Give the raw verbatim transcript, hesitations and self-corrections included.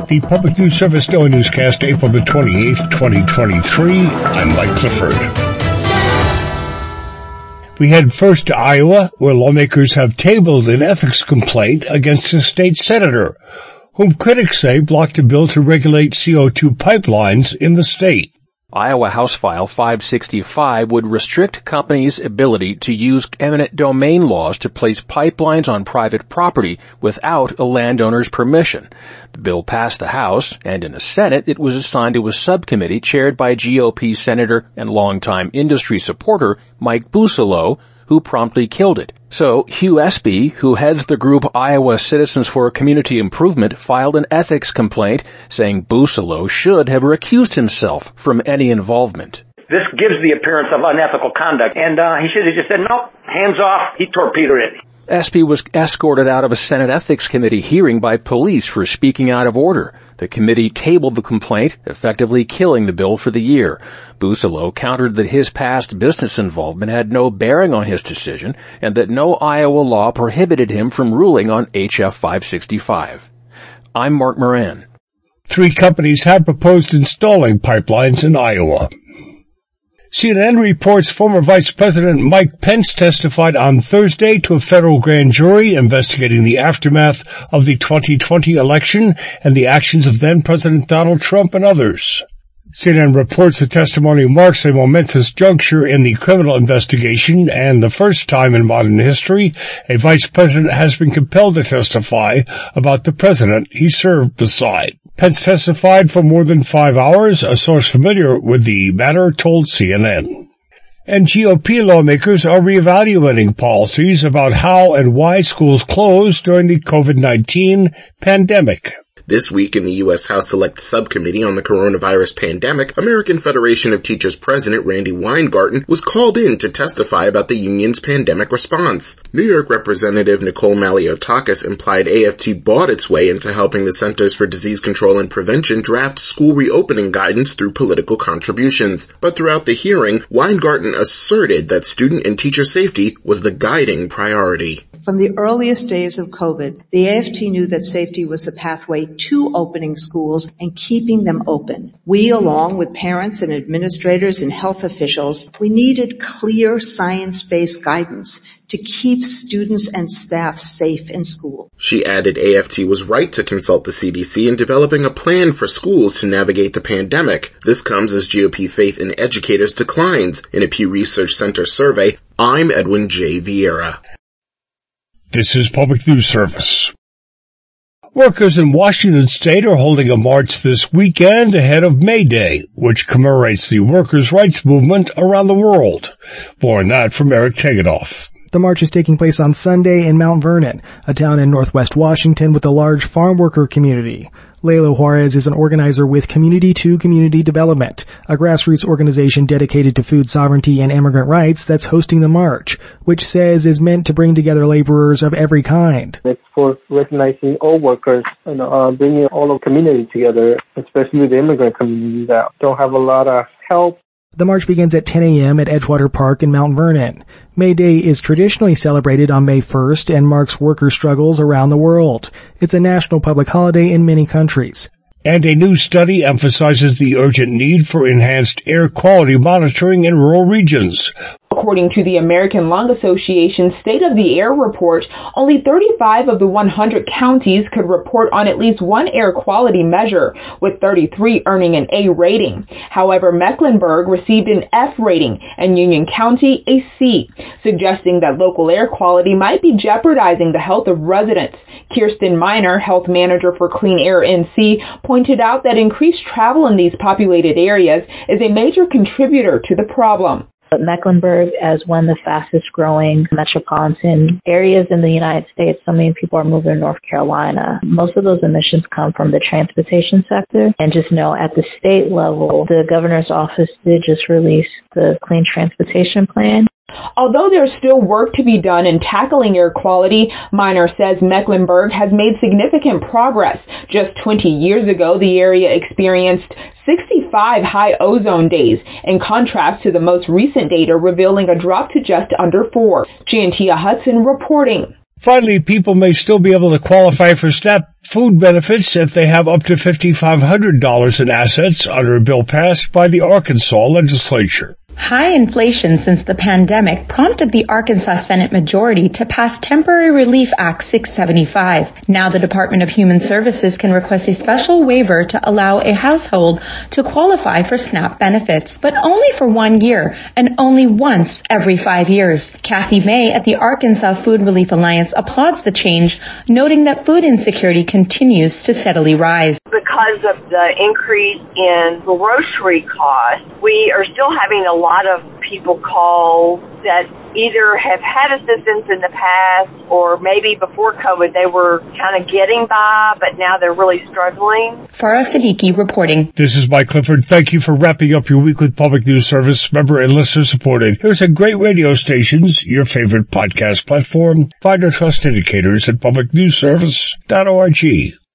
The Public News Service Daily Newscast, April the twenty-eighth, twenty twenty-three. I'm Mike Clifford. We head first to Iowa, where lawmakers have tabled an ethics complaint against a state senator, whom critics say blocked a bill to regulate C O two pipelines in the state. Iowa House File five sixty-five would restrict companies' ability to use eminent domain laws to place pipelines on private property without a landowner's permission. The bill passed the House, and in the Senate it was assigned to a subcommittee chaired by G O P Senator and longtime industry supporter Mike Busolo, who promptly killed it. So Hugh Espy, who heads the group Iowa Citizens for Community Improvement, filed an ethics complaint saying Busolo should have recused himself from any involvement. This gives the appearance of unethical conduct, and uh, he should have just said, nope, hands off. He torpedoed it. Espy was escorted out of a Senate Ethics Committee hearing by police for speaking out of order. The committee tabled the complaint, effectively killing the bill for the year. Busolo countered that his past business involvement had no bearing on his decision and that no Iowa law prohibited him from ruling on H F five sixty-five. I'm Mark Moran. Three companies have proposed installing pipelines in Iowa. C N N reports former Vice President Mike Pence testified on Thursday to a federal grand jury investigating the aftermath of the twenty twenty election and the actions of then-President Donald Trump and others. C N N reports the testimony marks a momentous juncture in the criminal investigation and the first time in modern history a vice president has been compelled to testify about the president he served beside. Pence testified for more than five hours, a source familiar with the matter told C N N. And G O P lawmakers are reevaluating policies about how and why schools closed during the COVID nineteen pandemic. This week in the U S House Select Subcommittee on the Coronavirus Pandemic, American Federation of Teachers President Randi Weingarten was called in to testify about the union's pandemic response. New York Representative Nicole Maliotakis implied A F T bought its way into helping the Centers for Disease Control and Prevention draft school reopening guidance through political contributions. But throughout the hearing, Weingarten asserted that student and teacher safety was the guiding priority. From the earliest days of COVID, the A F T knew that safety was the pathway to opening schools and keeping them open. We, along with parents and administrators and health officials, we needed clear science-based guidance to keep students and staff safe in school. She added A F T was right to consult the C D C in developing a plan for schools to navigate the pandemic. This comes as G O P faith in educators declines. In a Pew Research Center survey, I'm Edwin J. Vieira. This is Public News Service. Workers in Washington State are holding a march this weekend ahead of May Day, which commemorates the workers' rights movement around the world. More on that from Eric Tegedoff. The march is taking place on Sunday in Mount Vernon, a town in northwest Washington with a large farm worker community. Lalo Juarez is an organizer with Community to Community Development, a grassroots organization dedicated to food sovereignty and immigrant rights that's hosting the march, which says is meant to bring together laborers of every kind. It's for recognizing all workers and uh, bringing all of community together, especially the immigrant community that don't have a lot of help. The march begins at ten a.m. at Edgewater Park in Mount Vernon. May Day is traditionally celebrated on May first and marks worker struggles around the world. It's a national public holiday in many countries. And a new study emphasizes the urgent need for enhanced air quality monitoring in rural regions. According to the American Lung Association's State of the Air report, only thirty-five of the one hundred counties could report on at least one air quality measure, with thirty-three earning an A rating. However, Mecklenburg received an F rating and Union County a C, suggesting that local air quality might be jeopardizing the health of residents. Kirsten Miner, health manager for Clean Air N C, pointed out that increased travel in these populated areas is a major contributor to the problem. But Mecklenburg, as one of the fastest growing metropolitan areas in the United States, so many people are moving to North Carolina. Most of those emissions come from the transportation sector. And just know at the state level, the governor's office did just release the Clean Transportation Plan. Although there's still work to be done in tackling air quality, Miner says Mecklenburg has made significant progress. Just twenty years ago, the area experienced sixty-five high ozone days, in contrast to the most recent data revealing a drop to just under four. Giantia Hudson reporting. Finally, people may still be able to qualify for SNAP food benefits if they have up to five thousand five hundred dollars in assets under a bill passed by the Arkansas legislature. High inflation since the pandemic prompted the Arkansas Senate majority to pass Temporary Relief Act six seventy-five. Now the Department of Human Services can request a special waiver to allow a household to qualify for SNAP benefits, but only for one year and only once every five years. Kathy May at the Arkansas Food Relief Alliance applauds the change, noting that food insecurity continues to steadily rise. Because of the increase in grocery costs, we are still having a lot of people call that either have had assistance in the past or maybe before COVID they were kind of getting by, but now they're really struggling. Farah Siddiqui reporting. This is Mike Clifford. Thank you for wrapping up your week with Public News Service, member and listener supported. Here's a great radio stations, your favorite podcast platform. Find our trust indicators at public news service dot org.